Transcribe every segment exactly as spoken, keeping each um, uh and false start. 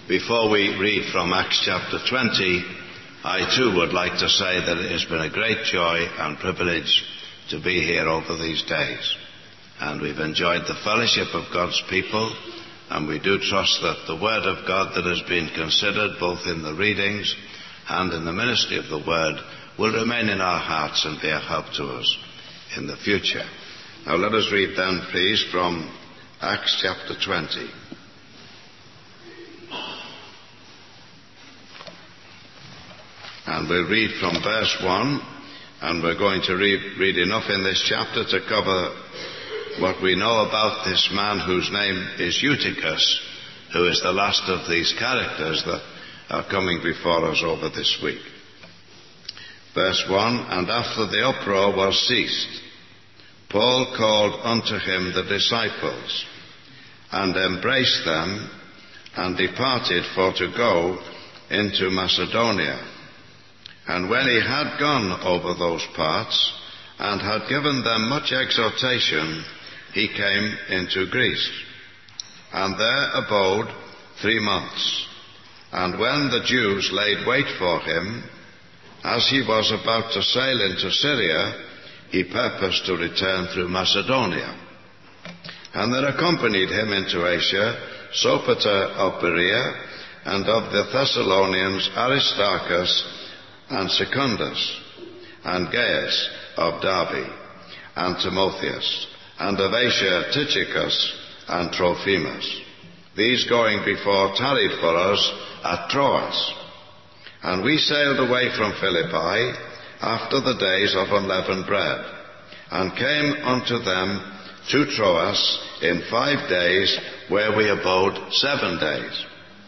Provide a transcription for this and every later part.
Before we read from Acts chapter twenty, I too would like to say that it has been a great joy and privilege to be here over these days. And we've enjoyed the fellowship of God's people, and we do trust that the Word of God that has been considered both in the readings and in the ministry of the Word will remain in our hearts and be a help to us in the future. Now let us read then, please, from Acts chapter twenty. And we'll read from verse one, and we're going to read, read enough in this chapter to cover what we know about this man whose name is Eutychus, who is the last of these characters that are coming before us over this week. Verse one, and after the uproar was ceased, Paul called unto him the disciples, and embraced them, and departed for to go into Macedonia. And when he had gone over those parts, and had given them much exhortation, he came into Greece, and there abode three months. And when the Jews laid wait for him, as he was about to sail into Syria, he purposed to return through Macedonia. And there accompanied him into Asia Sopater of Berea, and of the Thessalonians Aristarchus, and Secundus, and Gaius of Derbe, and Timotheus, and of Asia Tychicus, and Trophimus. These going before tarried for us at Troas. And we sailed away from Philippi after the days of unleavened bread, and came unto them to Troas in five days, where we abode seven days.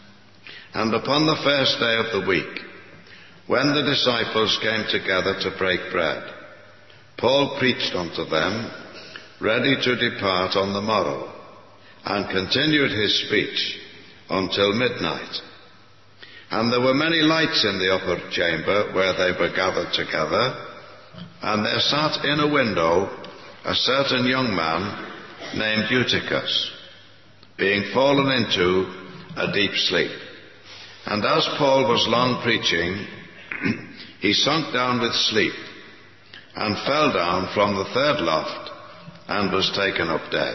And upon the first day of the week, when the disciples came together to break bread, Paul preached unto them, ready to depart on the morrow, and continued his speech until midnight. And there were many lights in the upper chamber where they were gathered together, and there sat in a window a certain young man named Eutychus, being fallen into a deep sleep. And as Paul was long preaching, he sunk down with sleep, and fell down from the third loft, and was taken up dead.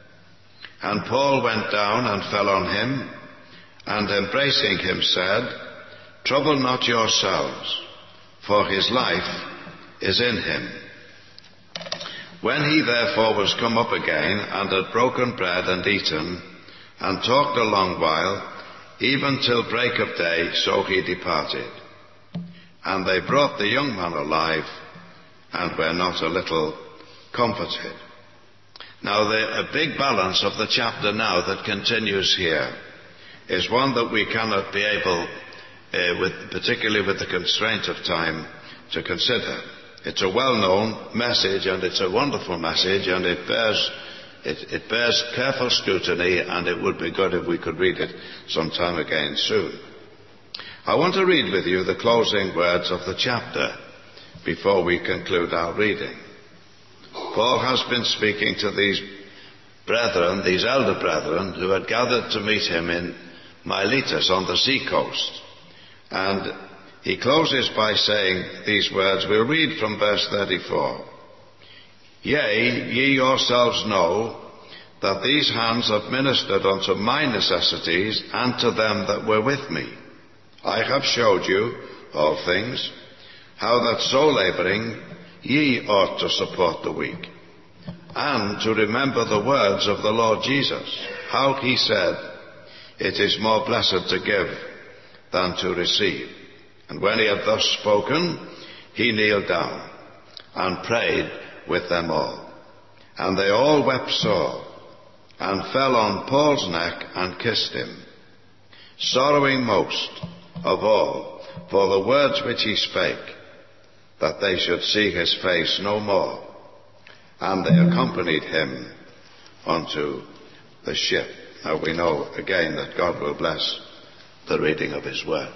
And Paul went down and fell on him, and embracing him said, Trouble not yourselves, for his life is in him. When he therefore was come up again, and had broken bread and eaten, and talked a long while, even till break of day, so he departed. And they brought the young man alive, and were not a little comforted. Now, the, a big balance of the chapter now that continues here is one that we cannot be able, uh, with, particularly with the constraint of time, to consider. It's a well-known message, and it's a wonderful message, and it bears, it, it bears careful scrutiny, and it would be good if we could read it sometime again soon. I want to read with you the closing words of the chapter before we conclude our reading. Paul has been speaking to these brethren, these elder brethren, who had gathered to meet him in Miletus on the seacoast. And he closes by saying these words. We'll read from verse thirty-four. Yea, ye yourselves know that these hands have ministered unto my necessities, and to them that were with me. I have showed you all things, how that so labouring ye ought to support the weak, and to remember the words of the Lord Jesus, how he said, It is more blessed to give than to receive. And when he had thus spoken, he kneeled down and prayed with them all. And they all wept sore, and fell on Paul's neck and kissed him, sorrowing most of all for the words which he spake, that they should see his face no more. And they accompanied him unto the ship. Now we know again that God will bless the reading of his word.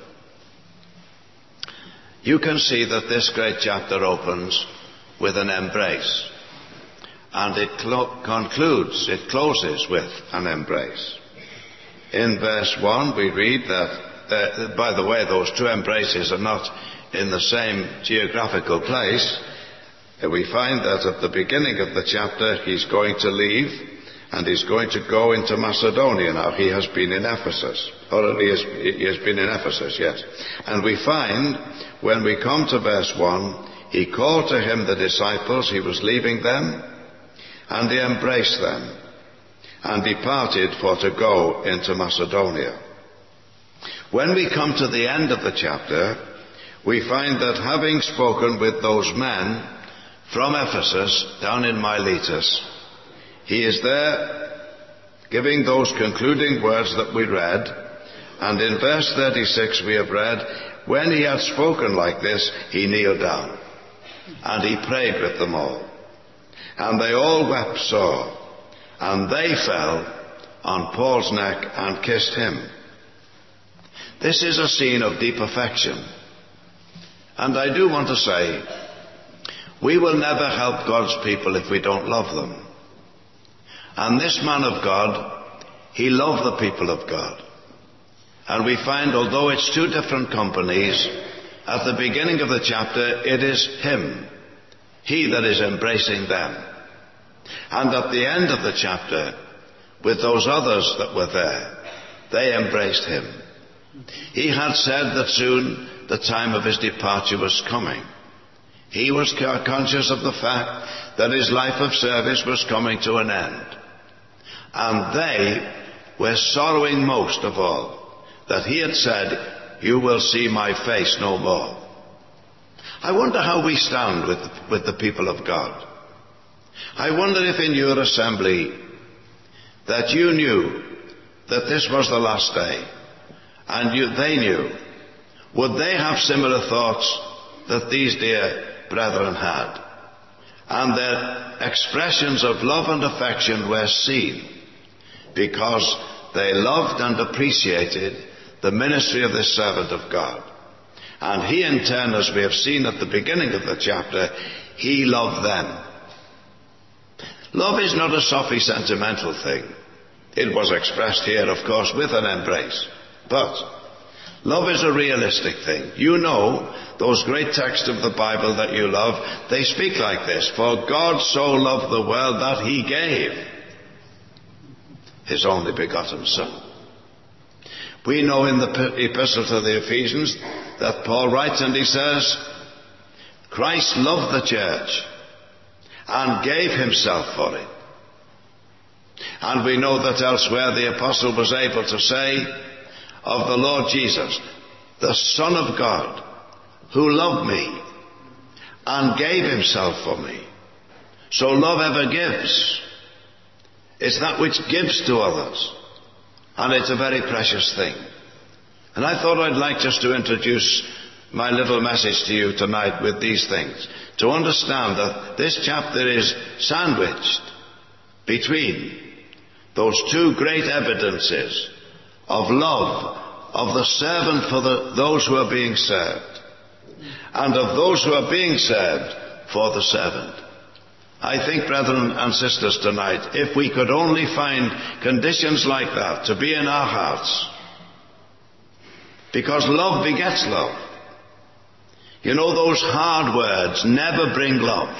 You can see that this great chapter opens with an embrace, and it clo- concludes, it closes with an embrace. in verse one we read that, uh, by the way, those two embraces are not in the same geographical place. Uh, we find that at the beginning of the chapter he's going to leave and he's going to go into Macedonia. Now he has been in Ephesus, or he has, he has been in Ephesus, yes. And we find when we come to verse one, he called to him the disciples, he was leaving them, and he embraced them, and departed for to go into Macedonia. When we come to the end of the chapter, we find that having spoken with those men from Ephesus down in Miletus, he is there giving those concluding words that we read, and in verse thirty-six we have read, when he had spoken like this, he kneeled down, and he prayed with them all. And they all wept sore, and they fell on Paul's neck and kissed him. This is a scene of deep affection. And I do want to say, we will never help God's people if we don't love them. And this man of God, he loved the people of God. And we find, although it's two different companies, at the beginning of the chapter, it is him, he that is embracing them. And at the end of the chapter, with those others that were there, they embraced him. He had said that soon the time of his departure was coming. He was conscious of the fact that his life of service was coming to an end. And they were sorrowing most of all that he had said, you will see my face no more. I wonder how we stand with, with the people of God. I wonder if in your assembly that you knew that this was the last day, and you, they knew, would they have similar thoughts that these dear brethren had? And their expressions of love and affection were seen because they loved and appreciated the ministry of this servant of God. And he in turn, as we have seen at the beginning of the chapter, he loved them. Love is not a softly sentimental thing. It was expressed here, of course, with an embrace. But love is a realistic thing. You know, those great texts of the Bible that you love, they speak like this. For God so loved the world that he gave his only begotten Son. We know in the epistle to the Ephesians that Paul writes and he says, Christ loved the church and gave himself for it. And we know that elsewhere the apostle was able to say of the Lord Jesus, the Son of God, who loved me and gave himself for me. So love ever gives. It's that which gives to others. And it's a very precious thing. And I thought I'd like just to introduce my little message to you tonight with these things. To understand that this chapter is sandwiched between those two great evidences of love of the servant for the, those who are being served, and of those who are being served for the servant. I think, brethren and sisters, tonight, if we could only find conditions like that to be in our hearts, because love begets love. You know, those hard words never bring love,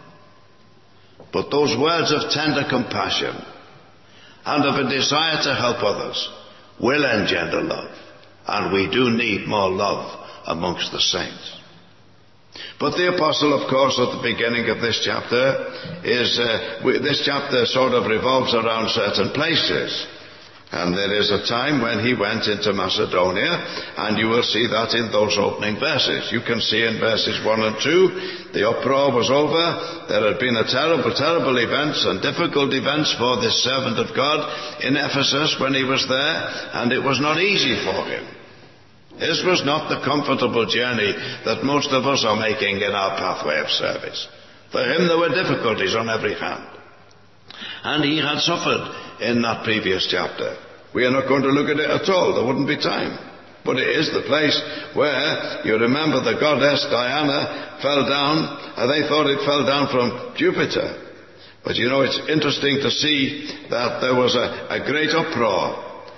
but those words of tender compassion and of a desire to help others will engender love, and we do need more love amongst the saints. But the apostle, of course, at the beginning of this chapter is, uh, this chapter sort of revolves around certain places. And there is a time when he went into Macedonia, and you will see that in those opening verses. You can see in verses one and two, the uproar was over. There had been a terrible, terrible events and difficult events for this servant of God in Ephesus when he was there, and it was not easy for him. This was not the comfortable journey that most of us are making in our pathway of service. For him there were difficulties on every hand. And he had suffered in that previous chapter. We are not going to look at it at all. There wouldn't be time. But it is the place where, you remember, the goddess Diana fell down, and they thought it fell down from Jupiter. But you know, it's interesting to see that there was a, a great uproar.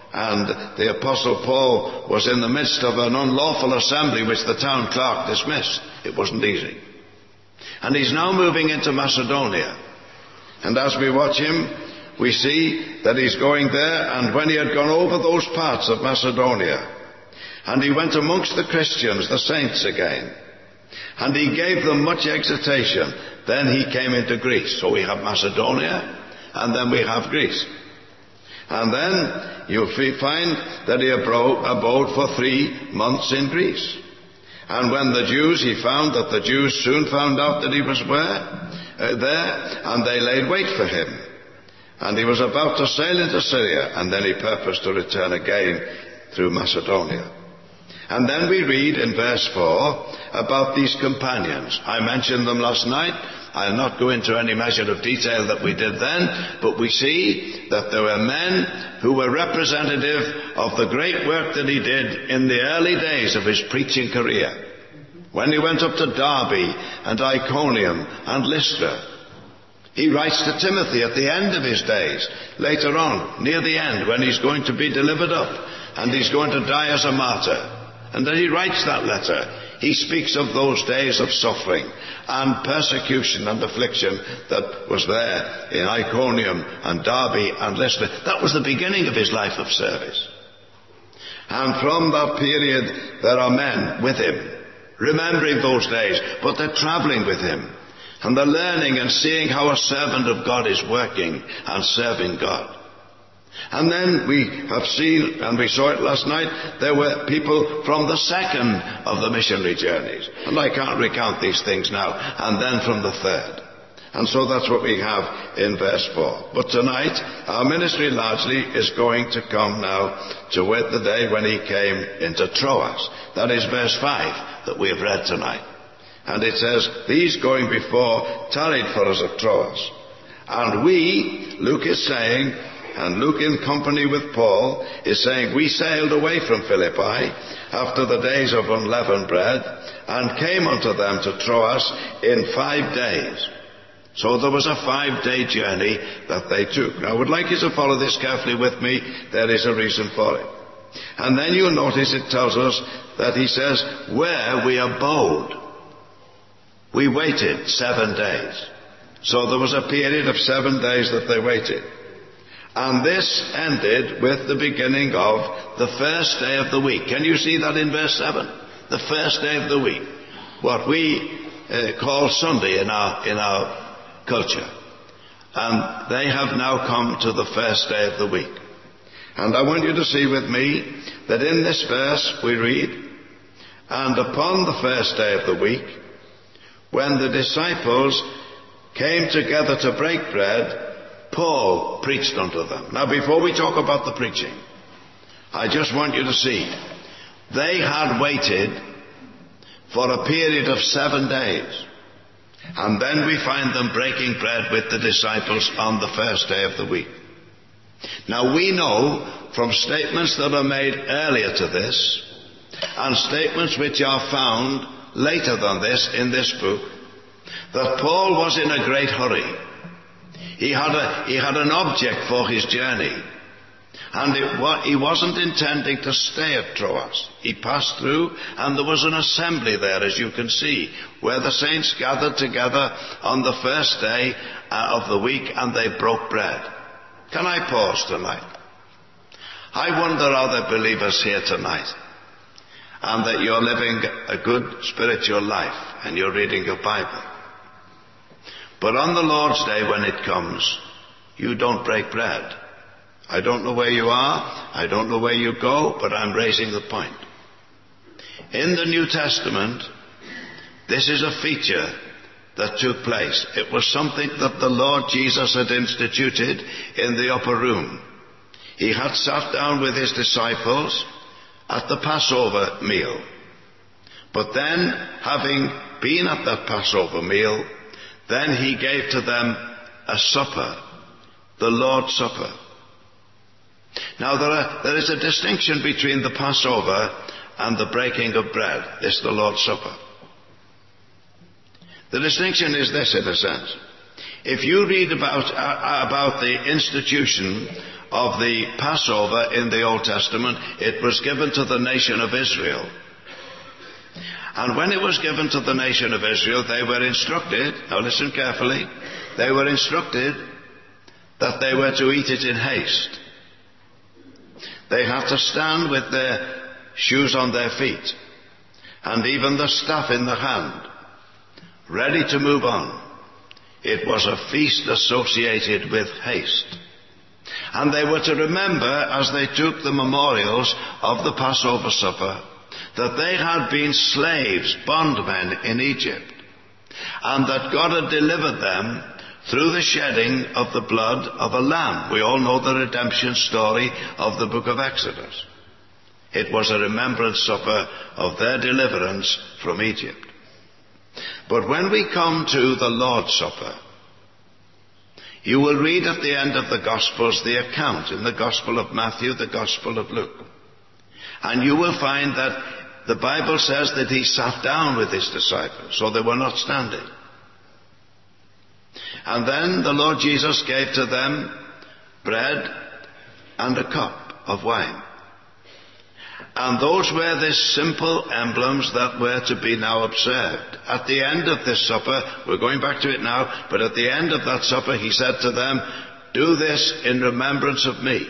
And the Apostle Paul was in the midst of an unlawful assembly which the town clerk dismissed. It wasn't easy. And he's now moving into Macedonia. And as we watch him, we see that he's going there, and when he had gone over those parts of Macedonia, and he went amongst the Christians, the saints again, and he gave them much exhortation, then he came into Greece. So we have Macedonia, and then we have Greece. And then you'll find that he abode for three months in Greece. And when the Jews, he found that the Jews soon found out that he was where? Uh, there, and they laid wait for him. And he was about to sail into Syria, and then he purposed to return again through Macedonia. And then we read in verse four about these companions. I mentioned them last night. I'll not go into any measure of detail that we did then, but we see that there were men who were representative of the great work that he did in the early days of his preaching career. When he went up to Derbe and Iconium and Lystra, he writes to Timothy at the end of his days, later on, near the end, when he's going to be delivered up and he's going to die as a martyr. And then he writes that letter. He speaks of those days of suffering and persecution and affliction that was there in Iconium and Derbe and Lystra. That was the beginning of his life of service. And from that period there are men with him, remembering those days, but they're traveling with him. And they're learning and seeing how a servant of God is working and serving God. And then we have seen, and we saw it last night, there were people from the second of the missionary journeys. And I can't recount these things now. And then from the third. And so that's what we have in verse four. But tonight, our ministry largely is going to come now to the day when he came into Troas. That is verse five that we have read tonight. And it says, these going before tarried for us at Troas. And we, Luke is saying, and Luke in company with Paul is saying, we sailed away from Philippi after the days of unleavened bread and came unto them to Troas in five days. So there was a five-day journey that they took. Now I would like you to follow this carefully with me. There is a reason for it. And then you'll notice it tells us that he says, where we abode. We waited seven days. So there was a period of seven days that they waited. And this ended with the beginning of the first day of the week. Can you see that in verse seven? The first day of the week. What we uh, call Sunday in our, in our culture. And they have now come to the first day of the week. And I want you to see with me that in this verse we read, and upon the first day of the week, when the disciples came together to break bread, Paul preached unto them. Now before we talk about the preaching, I just want you to see, they had waited for a period of seven days. And then we find them breaking bread with the disciples on the first day of the week. Now we know from statements that are made earlier to this, and statements which are found later than this in this book, that Paul was in a great hurry. He had, a, he had an object for his journey. And it, he wasn't intending to stay at Troas. He passed through, and there was an assembly there, as you can see, where the saints gathered together on the first day of the week, and they broke bread. Can I pause tonight? I wonder, are there believers here tonight, and that you're living a good spiritual life, and you're reading your Bible. But on the Lord's Day, when it comes, you don't break bread. I don't know where you are, I don't know where you go, but I'm raising the point. In the New Testament, this is a feature that took place. It was something that the Lord Jesus had instituted in the upper room. He had sat down with his disciples at the Passover meal. But then, having been at that Passover meal, then he gave to them a supper, the Lord's Supper. Now there, are, there is a distinction between the Passover and the breaking of bread. It's the Lord's Supper. The distinction is this, in a sense. If you read about, uh, about the institution of the Passover in the Old Testament, it was given to the nation of Israel. And when it was given to the nation of Israel, they were instructed, now listen carefully, they were instructed that they were to eat it in haste. They had to stand with their shoes on their feet, and even the staff in the hand, ready to move on. It was a feast associated with haste. And they were to remember, as they took the memorials of the Passover supper, that they had been slaves, bondmen in Egypt, and that God had delivered them through the shedding of the blood of a lamb. We all know the redemption story of the book of Exodus. It was a remembrance supper of their deliverance from Egypt. But when we come to the Lord's Supper, you will read at the end of the Gospels the account in the Gospel of Matthew, the Gospel of Luke. And you will find that the Bible says that he sat down with his disciples, so they were not standing. And then the Lord Jesus gave to them bread and a cup of wine. And those were the simple emblems that were to be now observed. At the end of this supper, we're going back to it now, but at the end of that supper he said to them, do this in remembrance of me.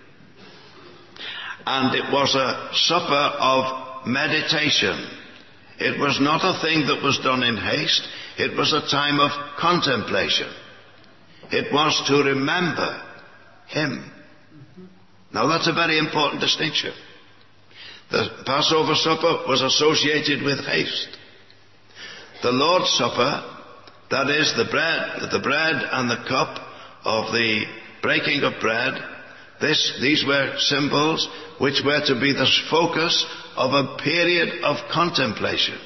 And it was a supper of meditation. It was not a thing that was done in haste. It was a time of contemplation. It was to remember him. Now that's a very important distinction. The Passover supper was associated with haste. The Lord's Supper, that is the bread, the bread and the cup of the breaking of bread, this, these were symbols which were to be the focus of a period of contemplation.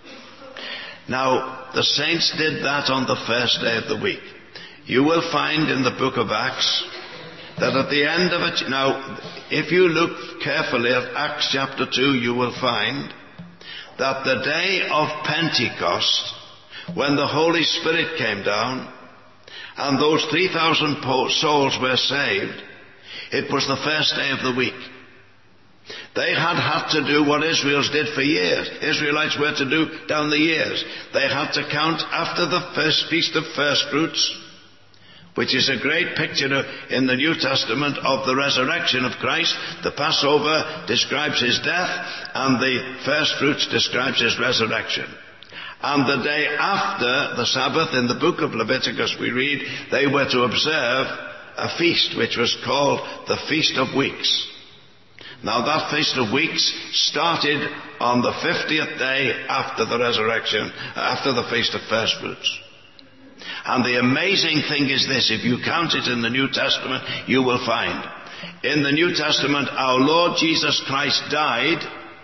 Now, the saints did that on the first day of the week. You will find in the book of Acts that at the end of it, now, if you look carefully at Acts chapter two, you will find that the day of Pentecost, when the Holy Spirit came down, and those three thousand souls were saved, it was the first day of the week. They had had to do what Israel's did for years. Israelites were to do down the years. They had to count after the first feast of first fruits, which is a great picture in the New Testament of the resurrection of Christ. The Passover describes his death, and the first fruits describes his resurrection. And the day after the Sabbath, in the book of Leviticus we read, they were to observe a feast which was called the Feast of Weeks. Now that Feast of Weeks started on the fiftieth day after the resurrection, after the Feast of First Fruits. And the amazing thing is this, if you count it in the New Testament, you will find, in the New Testament, our Lord Jesus Christ died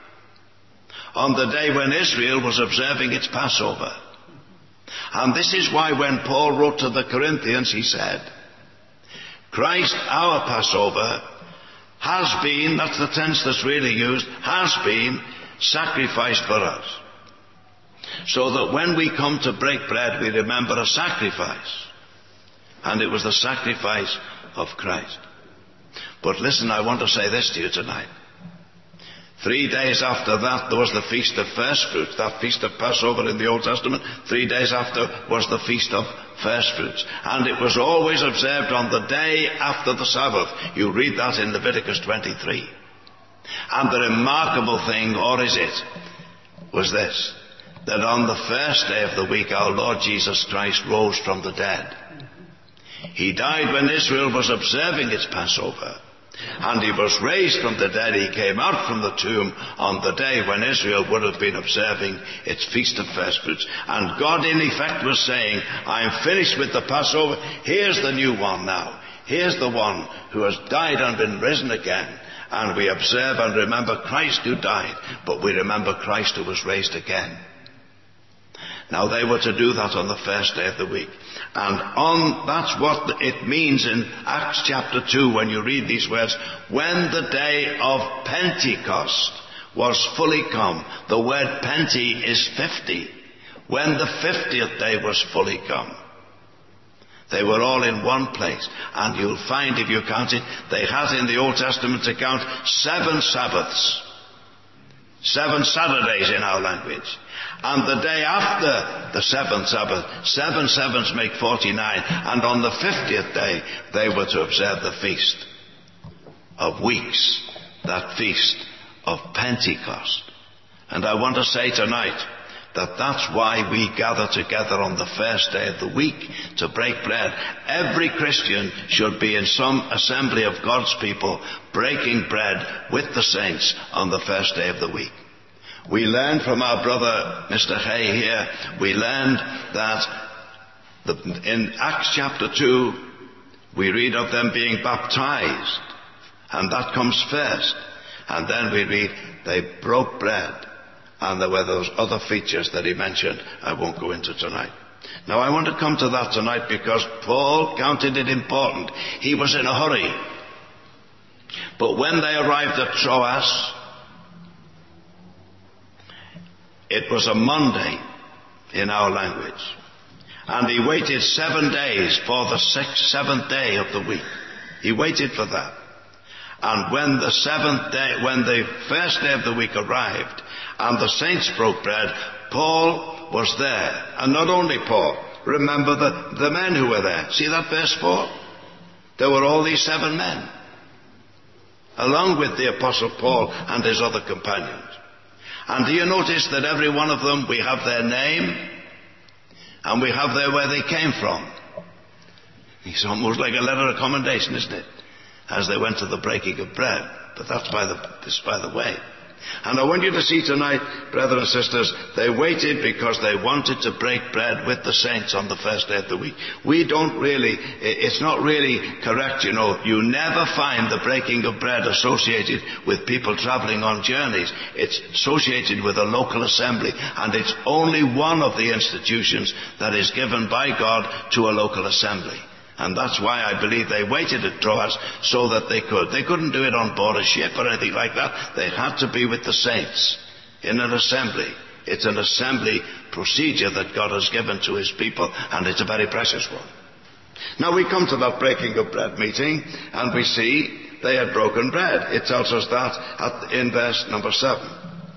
on the day when Israel was observing its Passover. And this is why when Paul wrote to the Corinthians, he said, Christ, our Passover, has been, that's the tense that's really used, has been sacrificed for us. So that when we come to break bread, we remember a sacrifice. And it was the sacrifice of Christ. But listen, I want to say this to you tonight. Three days after that, there was the Feast of First Fruits, that Feast of Passover in the Old Testament. Three days after was the Feast of First Fruits. And it was always observed on the day after the Sabbath. You read that in Leviticus twenty-three. And the remarkable thing, or is it, was this, that on the first day of the week our Lord Jesus Christ rose from the dead. He died when Israel was observing its Passover. And he was raised from the dead. He came out from the tomb on the day when Israel would have been observing its Feast of First Fruits. And God in effect was saying, I am finished with the Passover. Here's the new one now. Here's the one who has died and been risen again. And we observe and remember Christ who died, but we remember Christ who was raised again. Now they were to do that on the first day of the week. And on, that's what it means in Acts chapter two when you read these words. When the day of Pentecost was fully come. The word Penti is fifty. When the fiftieth day was fully come. They were all in one place. And you'll find, if you count it, they had in the Old Testament account seven Sabbaths. Seven Saturdays in our language. And the day after the seventh Sabbath, seven sevens make forty-nine. And on the fiftieth day, they were to observe the feast of weeks. That feast of Pentecost. And I want to say tonight that that's why we gather together on the first day of the week to break bread. Every Christian should be in some assembly of God's people breaking bread with the saints on the first day of the week. We learned from our brother Mister Hay here, we learned that the, in Acts chapter two, we read of them being baptized, and that comes first. And then we read they broke bread, and there were those other features that he mentioned I won't go into tonight. Now I want to come to that tonight because Paul counted it important. He was in a hurry. But when they arrived at Troas, it was a Monday in our language. And he waited seven days for the sixth, seventh day of the week. He waited for that. And when the seventh day, when the first day of the week arrived, and the saints broke bread, Paul was there. And not only Paul. Remember the, the men who were there. See that verse four? There were all these seven men, along with the Apostle Paul and his other companions. And do you notice that every one of them, we have their name, and we have their where they came from. It's almost like a letter of commendation, isn't it? As they went to the breaking of bread. But that's by the, this by the way. And I want you to see tonight, brothers and sisters, they waited because they wanted to break bread with the saints on the first day of the week. We don't really, it's not really correct, you know. You never find the breaking of bread associated with people traveling on journeys. It's associated with a local assembly, and it's only one of the institutions that is given by God to a local assembly. And that's why I believe they waited at Troas so that they could. They couldn't do it on board a ship or anything like that. They had to be with the saints in an assembly. It's an assembly procedure that God has given to his people, and it's a very precious one. Now we come to that breaking of bread meeting, and we see they had broken bread. It tells us that at, in verse number seven.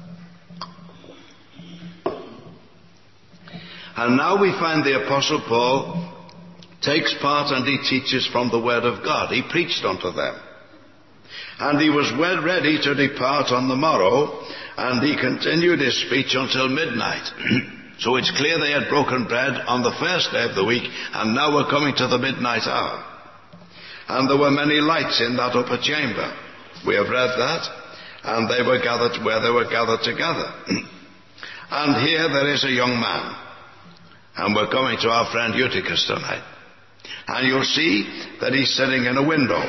And now we find the Apostle Paul takes part and he teaches from the Word of God. He preached unto them. And he was well ready to depart on the morrow, and he continued his speech until midnight. So it's clear they had broken bread on the first day of the week, and now we're coming to the midnight hour. And there were many lights in that upper chamber. We have read that. And they were gathered where they were gathered together. And here there is a young man. And we're going to our friend Eutychus tonight. And you'll see that he's sitting in a window.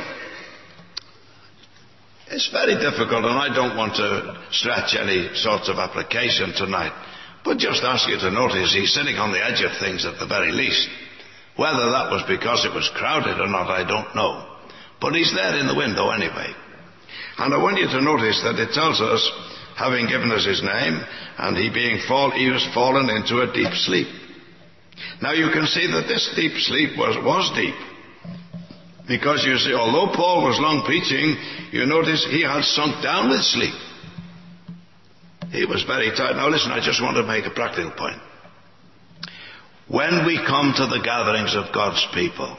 It's very difficult, and I don't want to stretch any sorts of application tonight, but just ask you to notice he's sitting on the edge of things at the very least. Whether that was because it was crowded or not, I don't know. But he's there in the window anyway. And I want you to notice that it tells us, having given us his name, and he being fall, he was fallen into a deep sleep. Now you can see that this deep sleep was, was deep. Because you see, although Paul was long preaching, you notice he had sunk down with sleep. He was very tired. Now listen, I just want to make a practical point. When we come to the gatherings of God's people,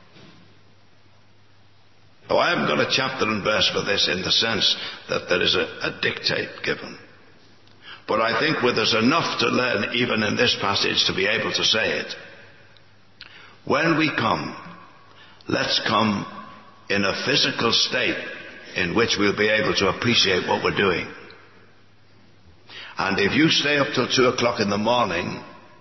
oh, I haven't got a chapter and verse for this in the sense that there is a, a dictate given. But I think with us enough to learn even in this passage to be able to say it. When we come, let's come in a physical state in which we'll be able to appreciate what we're doing. And if you stay up till two o'clock in the morning,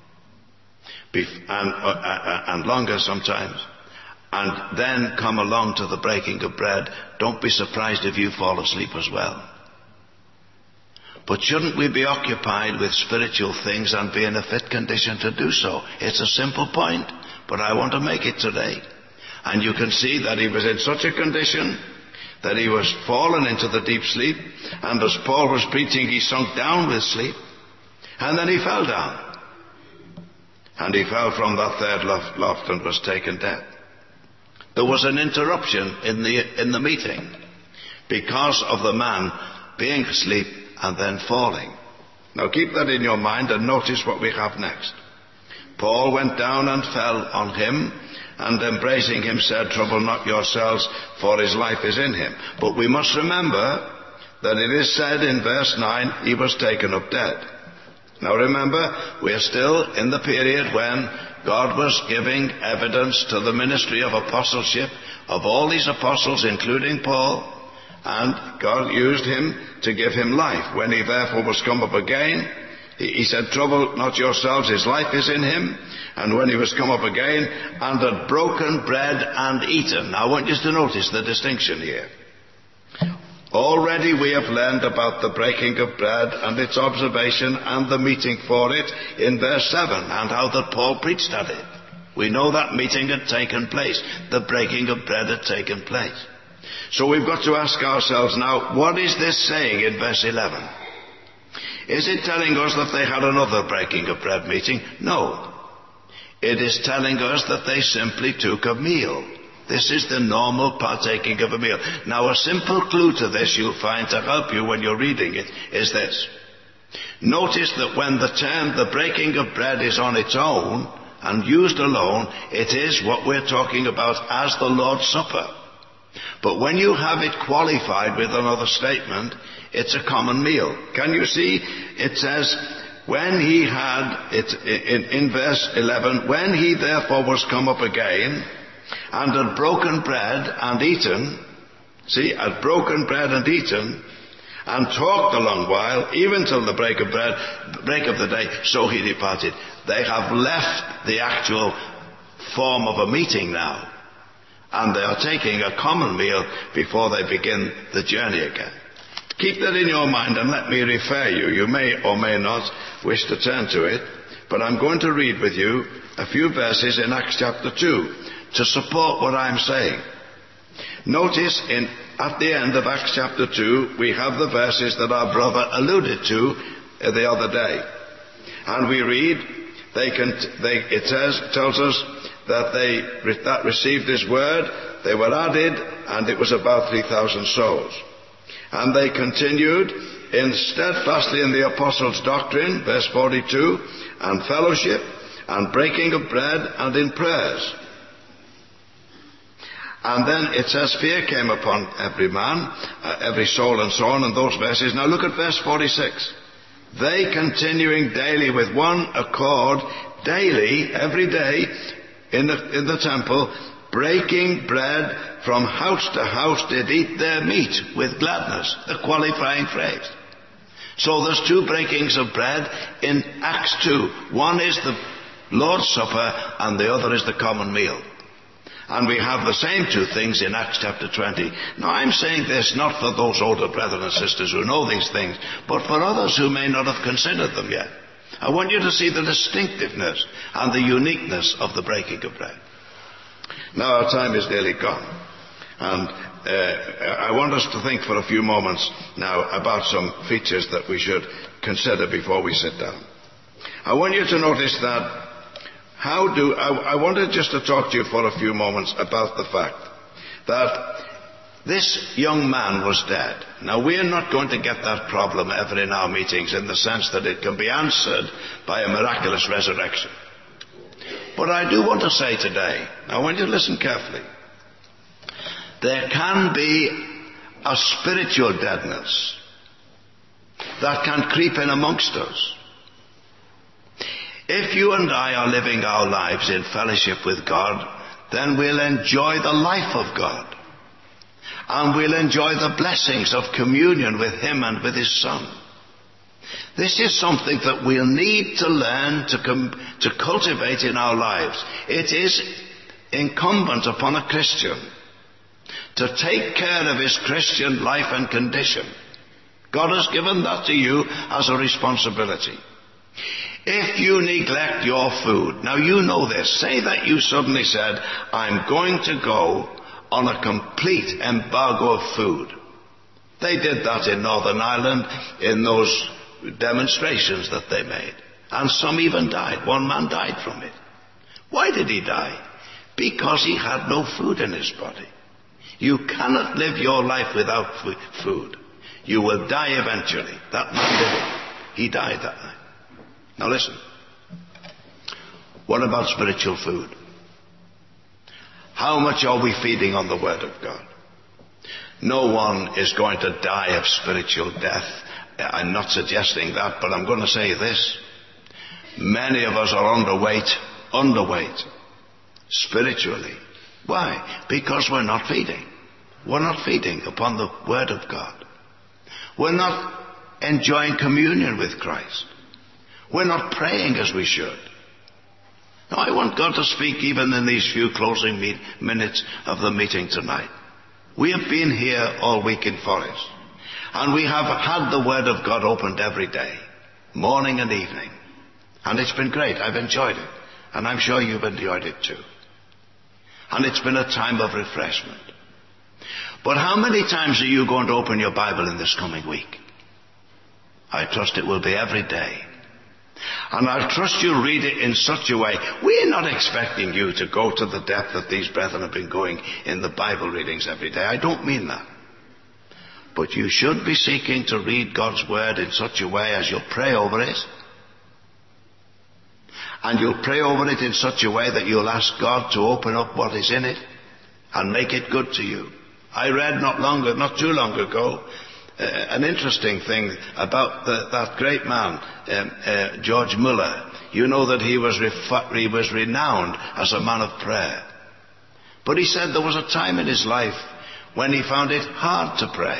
and, uh, and longer sometimes, and then come along to the breaking of bread, don't be surprised if you fall asleep as well. But shouldn't we be occupied with spiritual things and be in a fit condition to do so? It's a simple point, but I want to make it today. And you can see that he was in such a condition that he was fallen into the deep sleep, and as Paul was preaching, he sunk down with sleep, and then he fell down. and he fell from that third loft, loft and was taken dead. There was an interruption in the, in the meeting because of the man being asleep and then falling. Now keep that in your mind and notice what we have next. Paul went down and fell on him, and embracing him said, "Trouble not yourselves, for his life is in him." But we must remember that it is said in verse nine, he was taken up dead. Now remember, we are still in the period when God was giving evidence to the ministry of apostleship of all these apostles, including Paul, and God used him to give him life. When he therefore was come up again, he, he said, "Trouble not yourselves, his life is in him." And when he was come up again, and had broken bread and eaten. Now I want you to notice the distinction here. Already we have learned about the breaking of bread and its observation and the meeting for it in verse seven, and how that Paul preached at it. We know that meeting had taken place. The breaking of bread had taken place. So we've got to ask ourselves now, what is this saying in verse eleven? Is it telling us that they had another breaking of bread meeting? No. It is telling us that they simply took a meal. This is the normal partaking of a meal. Now a simple clue to this you'll find to help you when you're reading it is this. Notice that when the term the breaking of bread is on its own and used alone, it is what we're talking about as the Lord's Supper. But when you have it qualified with another statement, it's a common meal. Can you see? It says, when he had, it, in, in verse eleven, when he therefore was come up again, and had broken bread and eaten, see, had broken bread and eaten, and talked a long while, even till the break of bread, break of the day, so he departed. They have left the actual form of a meeting now, and they are taking a common meal before they begin the journey again. Keep that in your mind and let me refer you. You may or may not wish to turn to it, but I'm going to read with you a few verses in Acts chapter two to support what I'm saying. Notice in, at the end of Acts chapter two, we have the verses that our brother alluded to the other day. And we read, they can, they, it says, tells us that they that received his word, they were added, and it was about three thousand souls. And they continued in steadfastly in the apostles' doctrine, verse forty-two, and fellowship, and breaking of bread, and in prayers. And then it says, fear came upon every man, uh, every soul, and so on, and those verses. Now look at verse forty-six. They continuing daily with one accord, daily, every day, in the, in the temple, breaking bread from house to house, did eat their meat with gladness. The qualifying phrase. So there's two breakings of bread in Acts two. One is the Lord's Supper, and the other is the common meal. And we have the same two things in Acts chapter twenty. Now I'm saying this not for those older brethren and sisters who know these things, but for others who may not have considered them yet. I want you to see the distinctiveness and the uniqueness of the breaking of bread. Now our time is nearly gone. And uh, I want us to think for a few moments now about some features that we should consider before we sit down. I want you to notice that how do, I, I wanted just to talk to you for a few moments about the fact that this young man was dead. Now we're not going to get that problem ever in our meetings in the sense that it can be answered by a miraculous resurrection. But I do want to say today, I want you to listen carefully, there can be a spiritual deadness that can creep in amongst us. If you and I are living our lives in fellowship with God, then we'll enjoy the life of God. And we'll enjoy the blessings of communion with Him and with His Son. This is something that we'll need to learn to, com- to cultivate in our lives. It is incumbent upon a Christian to take care of his Christian life and condition. God has given that to you as a responsibility. If you neglect your food, now you know this, say that you suddenly said, I'm going to go on a complete embargo of food. They did that in Northern Ireland in those demonstrations that they made. And some even died. One man died from it. Why did he die? Because he had no food in his body. You cannot live your life without f- food. You will die eventually. That man did it. He died that night. Now listen. What about spiritual food? How much are we feeding on the Word of God? No one is going to die of spiritual death. I'm not suggesting that, but I'm going to say this. Many of us are underweight, underweight, spiritually. Why? Because we're not feeding. We're not feeding upon the Word of God. We're not enjoying communion with Christ. We're not praying as we should. Now, I want God to speak even in these few closing meet, minutes of the meeting tonight. We have been here all week in Forest, and we have had the Word of God opened every day, morning and evening. And it's been great. I've enjoyed it. And I'm sure you've enjoyed it too. And it's been a time of refreshment. But how many times are you going to open your Bible in this coming week? I trust it will be every day. And I trust you read it in such a way. We're not expecting you to go to the depth that these brethren have been going in the Bible readings every day. I don't mean that. But you should be seeking to read God's Word in such a way as you'll pray over it. And you'll pray over it in such a way that you'll ask God to open up what is in it and make it good to you. I read not long, not too long ago, uh, an interesting thing about the, that great man, um, uh, George Muller. You know that he was, refu- he was renowned as a man of prayer. But he said there was a time in his life when he found it hard to pray.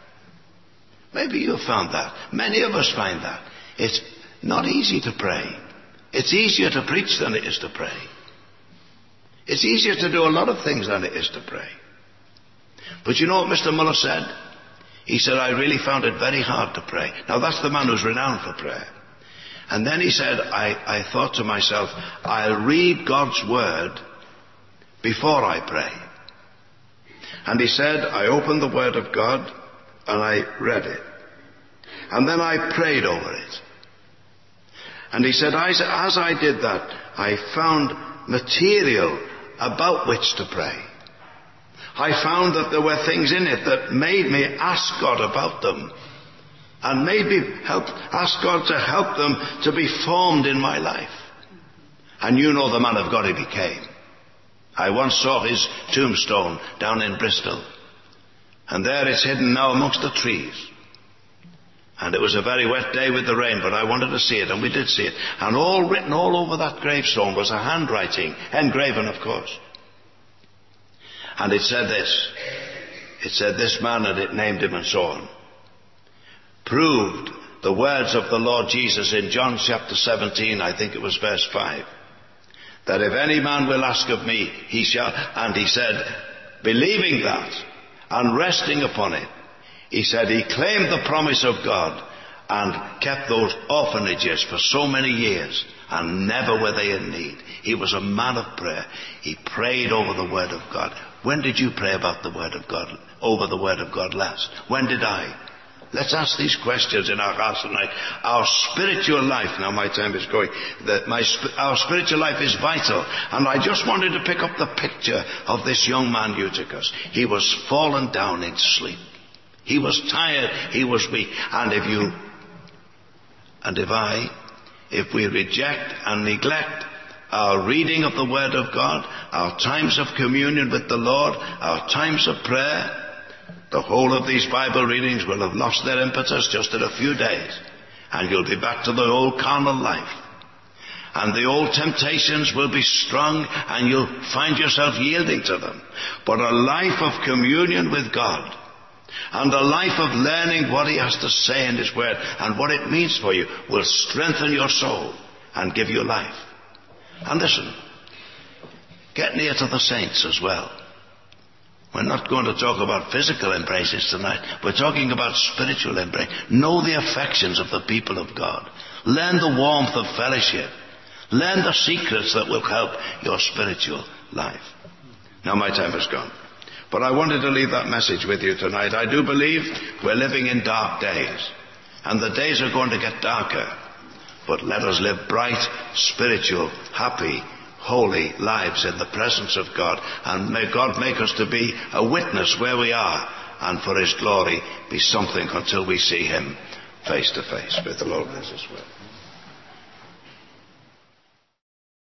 Maybe you found that. Many of us find that. It's not easy to pray. It's easier to preach than it is to pray. It's easier to do a lot of things than it is to pray. But you know what Mister Muller said? He said, I really found it very hard to pray. Now that's the man who's renowned for prayer. And then he said, I, I thought to myself, I'll read God's Word before I pray. And he said, I opened the Word of God and I read it. And then I prayed over it. And he said, as I did that, I found material about which to pray. I found that there were things in it that made me ask God about them. And made me help, ask God to help them to be formed in my life. And you know the man of God he became. I once saw his tombstone down in Bristol. And there it's hidden now amongst the trees. And it was a very wet day with the rain, but I wanted to see it, and we did see it. And all written all over that gravestone was a handwriting, engraven of course. And it said this. It said this man, and it named him and so on. Proved the words of the Lord Jesus in John chapter seventeen, I think it was verse five. That if any man will ask of me, he shall. And he said, believing that and resting upon it, he said he claimed the promise of God and kept those orphanages for so many years, and never were they in need. He was a man of prayer. He prayed over the Word of God. When did you pray about the Word of God, over the Word of God last? When did I? Let's ask these questions in our hearts tonight. Our spiritual life, now my time is going, that my, our spiritual life is vital. And I just wanted to pick up the picture of this young man, Eutychus. He was fallen down in sleep. He was tired, he was weak. And if you, and if I, if we reject and neglect our reading of the Word of God, our times of communion with the Lord, our times of prayer, the whole of these Bible readings will have lost their impetus just in a few days. And you'll be back to the old carnal life. And the old temptations will be strong, and you'll find yourself yielding to them. But a life of communion with God, and a life of learning what He has to say in His Word and what it means for you, will strengthen your soul and give you life. And listen, get near to the saints as well. We're not going to talk about physical embraces tonight. We're talking about spiritual embrace. Know the affections of the people of God. Learn the warmth of fellowship. Learn the secrets that will help your spiritual life. Now my time is gone. But I wanted to leave that message with you tonight. I do believe we're living in dark days. And the days are going to get darker. But let us live bright, spiritual, happy, holy lives in the presence of God. And may God make us to be a witness where we are, and for his glory be something until we see him face to face. May the Lord bless us well.